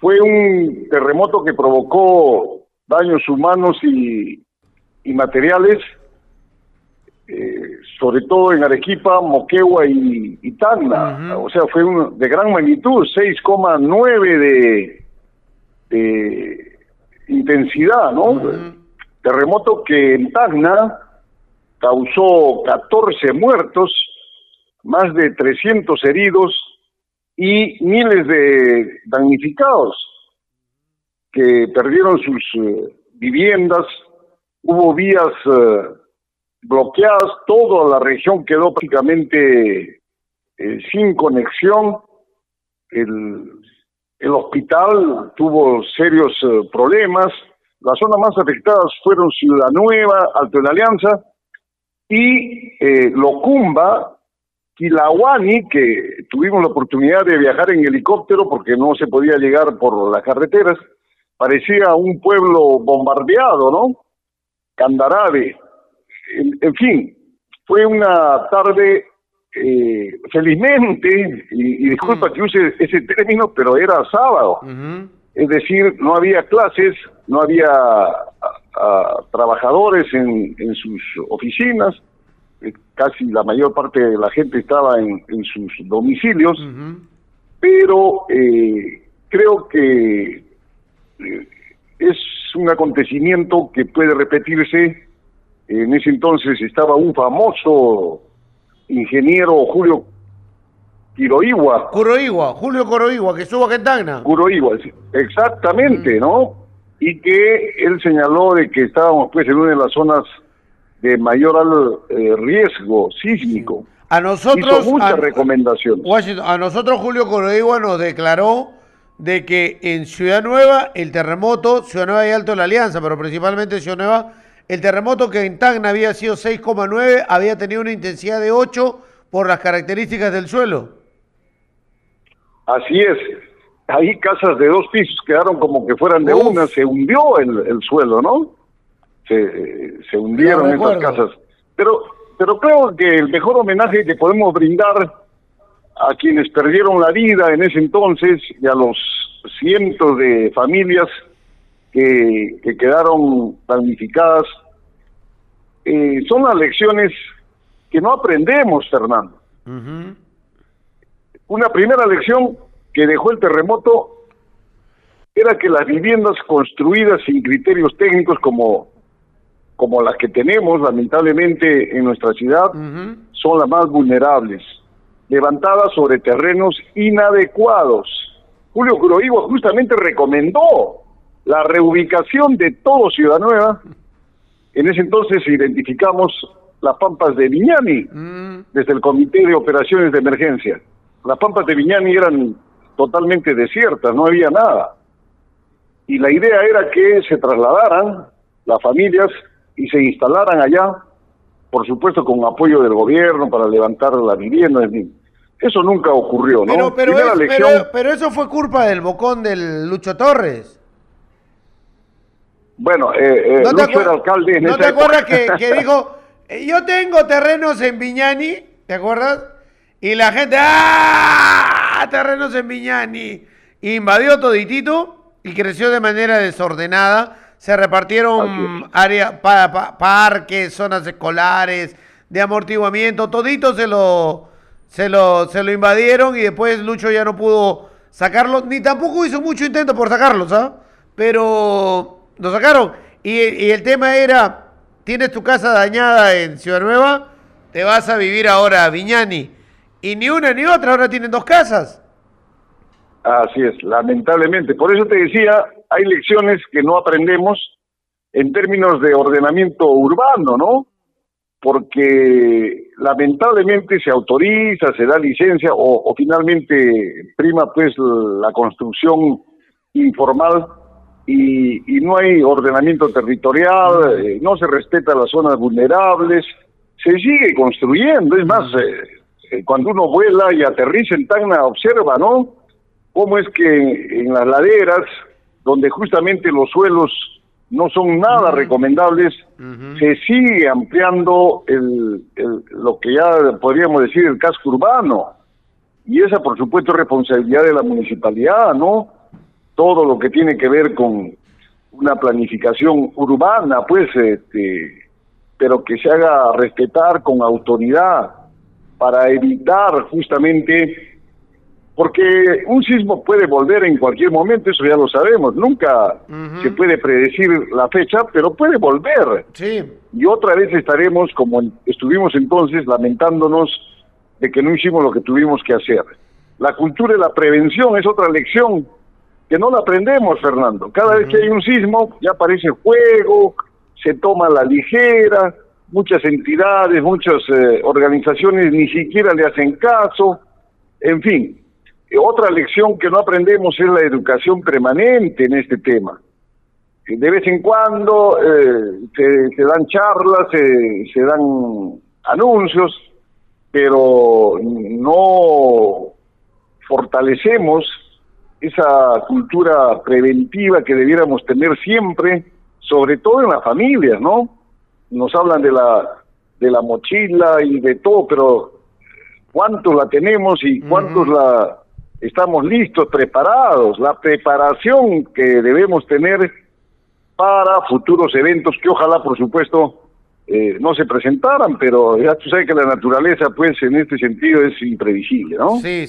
Fue un terremoto que provocó daños humanos y materiales, sobre todo en Arequipa, Moquegua y Tacna. O sea, fue de gran magnitud, 6,9 de intensidad, ¿no? Terremoto que en Tacna causó 14 muertos, más de 300 heridos y miles de damnificados que perdieron sus viviendas. Hubo vías bloqueadas, toda la región quedó prácticamente sin conexión. El hospital tuvo serios problemas. Las zonas más afectadas fueron Ciudad Nueva, Alto de la Alianza y Locumba, Quilahuani, que tuvimos la oportunidad de viajar en helicóptero porque no se podía llegar por las carreteras. Parecía un pueblo bombardeado, ¿no? Candarave. En fin, fue una tarde, felizmente, y disculpa que use ese término, pero era sábado. Es decir, no había clases, no había trabajadores en sus oficinas, casi la mayor parte de la gente estaba en sus domicilios, pero creo que es un acontecimiento que puede repetirse. En ese entonces estaba un famoso ingeniero, Julio Julio Coroigua, que estuvo acá en Tacna. Curoigua, exactamente, ¿no? Y que él señaló de que estábamos pues en una de las zonas de mayor riesgo sísmico. A nosotros, hizo muchas recomendaciones. Washington, a nosotros Julio Coroigua nos declaró de que en Ciudad Nueva el terremoto, Ciudad Nueva y Alto de la Alianza, pero principalmente Ciudad Nueva, el terremoto que en Tacna había sido 6,9, había tenido una intensidad de 8 por las características del suelo. Así es. Ahí casas de 2 pisos quedaron como que fueran de una, se hundió el suelo, ¿no? Se hundieron esas casas. Pero creo que el mejor homenaje que podemos brindar a quienes perdieron la vida en ese entonces y a los cientos de familias que quedaron damnificadas son las lecciones que no aprendemos, Fernando. Una primera lección que dejó el terremoto era que las viviendas construidas sin criterios técnicos como las que tenemos lamentablemente en nuestra ciudad son las más vulnerables, levantadas sobre terrenos inadecuados. Julio Coroigua justamente recomendó la reubicación de todo Ciudad Nueva. En ese entonces identificamos las pampas de Viñani desde el Comité de Operaciones de Emergencia. Las pampas de Viñani eran totalmente desiertas, no había nada. Y la idea era que se trasladaran las familias y se instalaran allá, por supuesto con apoyo del gobierno para levantar la vivienda, en fin. Eso nunca ocurrió, ¿no? Pero eso fue culpa del bocón del Lucho Torres. Bueno, ¿No Lucho era alcalde en ¿No esa te acuerdas época? que dijo, yo tengo terrenos en Viñani, ¿te acuerdas? Y la gente, ¡ah! Terrenos en Viñani. Invadió toditito y creció de manera desordenada. Se repartieron áreas, parques, zonas escolares, de amortiguamiento, todito se lo invadieron y después Lucho ya no pudo sacarlo, ni tampoco hizo mucho intento por sacarlo, ¿sabes? Pero lo sacaron. Y el tema era, tienes tu casa dañada en Ciudad Nueva, te vas a vivir ahora a Viñani. Y ni una ni otra, ahora tienen 2 casas. Así es, lamentablemente. Por eso te decía, hay lecciones que no aprendemos en términos de ordenamiento urbano, ¿no? Porque lamentablemente se autoriza, se da licencia o finalmente prima pues la construcción informal y no hay ordenamiento territorial, no se respeta las zonas vulnerables, se sigue construyendo. Es más, cuando uno vuela y aterriza en Tacna, observa, ¿no?, cómo es que en las laderas, donde justamente los suelos no son nada recomendables, se sigue ampliando lo que ya podríamos decir el casco urbano. Y esa, por supuesto, es responsabilidad de la municipalidad, ¿no? todo lo que tiene que ver con una planificación urbana, pues, pero que se haga respetar con autoridad para evitar justamente, porque un sismo puede volver en cualquier momento, eso ya lo sabemos, nunca se puede predecir la fecha, pero puede volver. Sí. Y otra vez estaremos, como estuvimos entonces, lamentándonos de que no hicimos lo que tuvimos que hacer. La cultura de la prevención es otra lección que no la aprendemos, Fernando. Cada vez que hay un sismo, ya aparece fuego, se toma a la ligera, muchas entidades, muchas organizaciones ni siquiera le hacen caso, en fin. Otra lección que no aprendemos es la educación permanente en este tema. De vez en cuando se dan charlas, se dan anuncios, pero no fortalecemos esa cultura preventiva que debiéramos tener siempre, sobre todo en las familias, ¿no? Nos hablan de la mochila y de todo, pero ¿cuántos la tenemos y cuántos la estamos listos, preparados? La preparación que debemos tener para futuros eventos que ojalá, por supuesto, no se presentaran, pero ya tú sabes que la naturaleza, pues, en este sentido es imprevisible, ¿no? Sí,